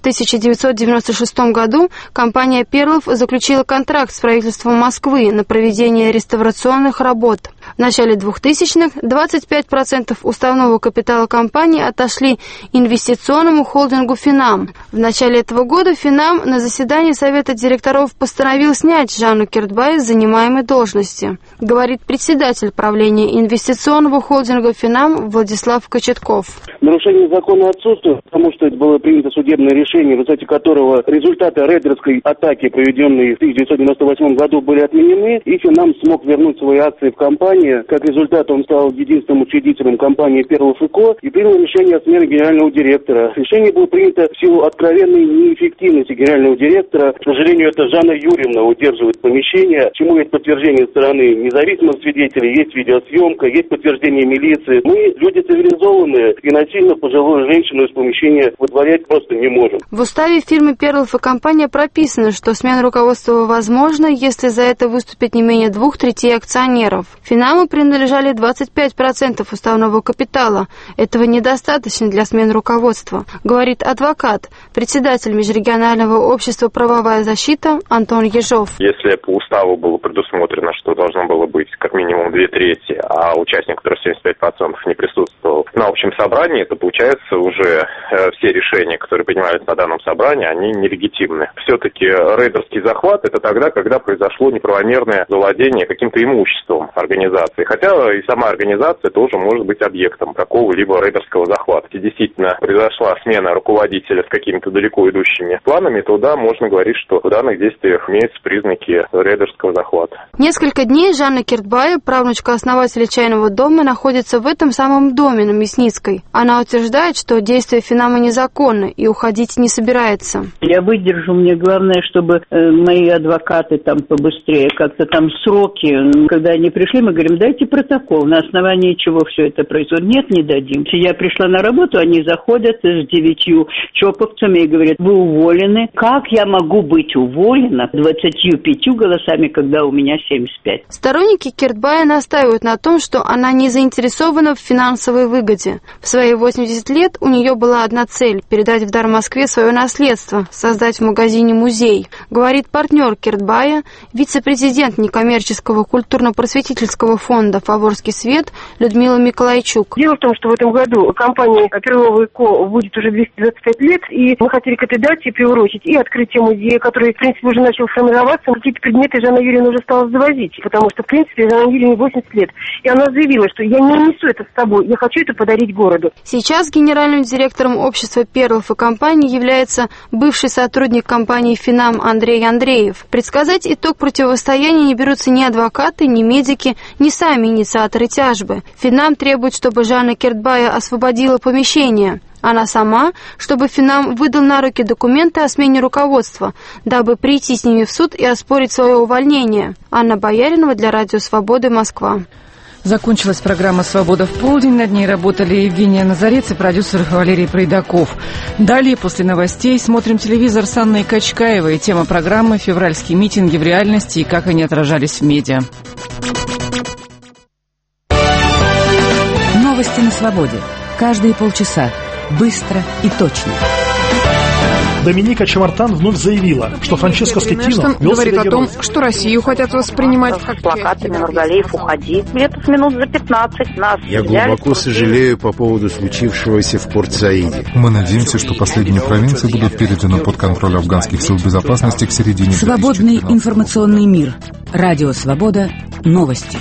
1996 году компания «Перлов» заключила контракт с правительством Москвы на проведение реставрационных работ. В начале 2000-х 25% уставного капитала компании отошли инвестиционному холдингу «Финам». В начале этого года «Финам» на заседании Совета директоров постановил снять Жанну Киртбаеву с занимаемой должности, говорит председатель правления инвестиционного холдинга «Финам» Владислав Кочетков. Нарушение закона отсутствует, потому что было принято судебное решение, в результате которого результаты рейдерской атаки, проведенной в 1998 году, были отменены, и «Финам» смог вернуть свои акции в компании. Как результат, он стал единственным учредителем компании «Перлов и Ко» и принял решение о смене генерального генерального директора. Решение было принято в силу откровенной неэффективности генерального директора. К сожалению, это Жанна Юрьевна удерживает помещение, чему есть подтверждение со стороны независимых свидетелей, есть видеосъемка, есть подтверждение милиции. Мы люди цивилизованные, и насильно пожилую женщину из помещения выдворять просто не можем. В уставе фирмы «Перлов и компания» прописано, что смена руководства возможна, если за это выступит не менее 2/3 акционеров. Финаму принадлежали 25% уставного капитала. Этого недостаточно для смены руководства, говорит адвокат, председатель Межрегионального общества «Правовая защита» Антон Ежов. Если по уставу было предусмотрено, что должно было быть как минимум 2/3, а участник, который 75% не присутствовал на общем собрании, то получается уже все решения, которые принимались на данном собрании, они нелегитимны. Все-таки рейдерский захват — это тогда, когда произошло неправомерное завладение каким-то имуществом организации. Хотя и сама организация тоже может быть объектом какого-либо рейдерского захвата. Если действительно произошла смена руководителя с какими-то далеко идущими планами, то да, можно говорить, что в данных действиях имеются признаки рейдерского захвата. Несколько дней Жанна Киртбаева, правнучка основателя чайного дома, находится в этом самом доме на Мясницкой. Она утверждает, что действия Финама незаконны и уходить не собирается. Я выдержу, мне главное, чтобы мои адвокаты там побыстрее, как-то там сроки, когда они пришли, мы говорим, дайте протокол, на основании чего все это происходит. Нет, не дадим. Я пришла на работу, они заходят с 9 чоповцами и говорят, вы уволены. Как я могу быть уволена 25 голосами, когда у меня 75? Сторонники Киртбая настаивают на том, что она не заинтересована в финансовой выгоде. В свои 80 лет у нее была одна цель – передать в дар Москве свое наследство, создать в магазине музей, говорит партнер Киртбая, вице-президент некоммерческого культурно-просветительского фонда «Фаворский свет» Людмила Миколайчук. Дело в том, что в этом году компания Перлова & Ко будет уже 225 лет, и мы хотели к этой дате приурочить и открытие музея, который, в принципе, уже начал формироваться. Какие-то предметы Жанна Юрьевна уже стала завозить, потому что, в принципе, Жанна Юрьевне 80 лет. И она заявила, что я не несу это с собой, я хочу это подарить городу. Сейчас генеральным директором общества «Перлов и компании» является бывший сотрудник компании «Финам» Андрей Андреев. Предсказать итог противостояния не берутся ни адвокаты, ни медики, ни сами инициаторы тяжбы. «Финам» требует, чтобы Жанна Киртбая освободила помещение. Она сама, чтобы Финам выдал на руки документы о смене руководства, дабы прийти с ними в суд и оспорить свое увольнение. Анна Бояринова для Радио Свободы, Москва. Закончилась программа «Свобода в полдень». Над ней работали Евгения Назарец и продюсер Валерий Пройдаков. Далее, после новостей, смотрим телевизор с Анной Качкаевой. Тема программы «Февральские митинги в реальности и как они отражались в медиа». Новости на свободе. Каждые полчаса. Быстро и точно. Доминика Чемартан вновь заявила, что Франческо Скеттино говорит о том, что Россию хотят воспринимать как плакатами «Нургалиев, уходи». Где-то с минут за 15 нас. Я глубоко сожалею по поводу случившегося в Порт-Саиде. Мы надеемся, что последние провинции будут переданы под контроль афганских сил безопасности к середине 2014 года. Свободный информационный мир. Радио Свобода. Новости.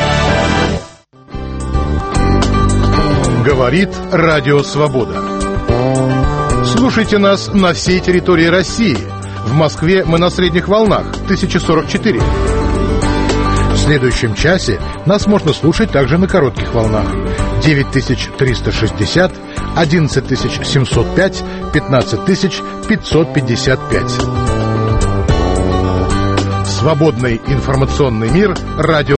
Говорит Радио Свобода. Слушайте нас на всей территории России. В Москве мы на средних волнах 1044. В следующем часе нас можно слушать также на коротких волнах 9360, 11705, 15555. Свободный информационный мир. Радио